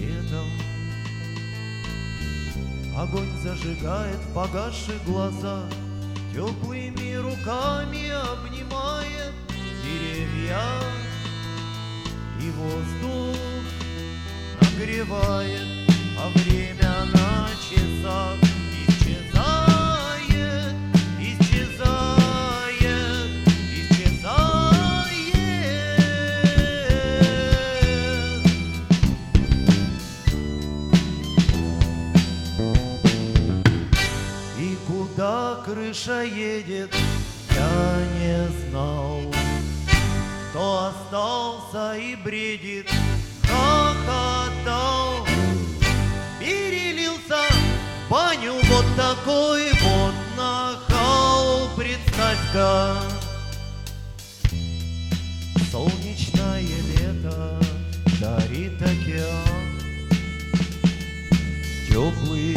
светом. Огонь зажигает в погасших глазах, теплыми руками обнимает деревья, и воздух нагревает, а время на часах исчезает, исчезает, исчезает. И куда крыша едет, я не знал. Кто остался и бредит, хохотал, перелился в баню вот такой вот нахал. Представь-ка, солнечное лето дарит океан теплый.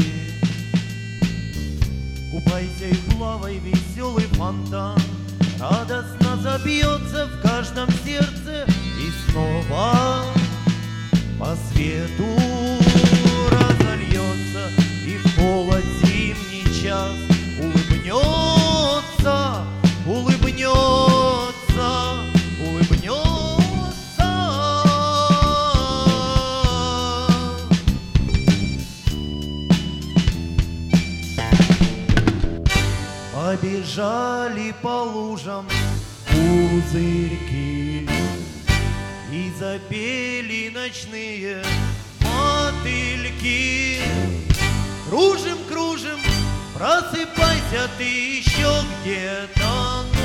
Купайся и плавай, веселый фонтан радостно забьется в каждом сердце, и снова по свету разольется, и в холод зимний час улыбнется, улыбнется, улыбнется. Побежали по лужам пузырьки, и запели ночные мотыльки. Кружим, кружим, просыпайся ты еще где-то.